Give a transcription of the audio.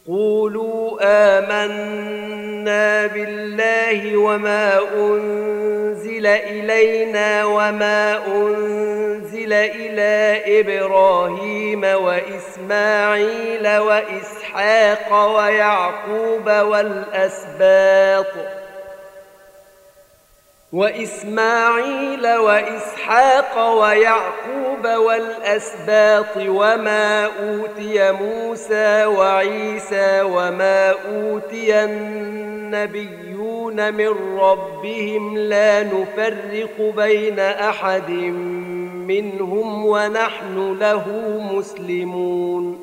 قولوا آمنا بالله وما أنزل إلينا وما أنزل إلى إبراهيم وإسماعيل وإسحاق ويعقوب والأسباط وما أوتي موسى وعيسى وما أوتي النبيون من ربهم لا نفرق بين أحد منهم ونحن له مسلمون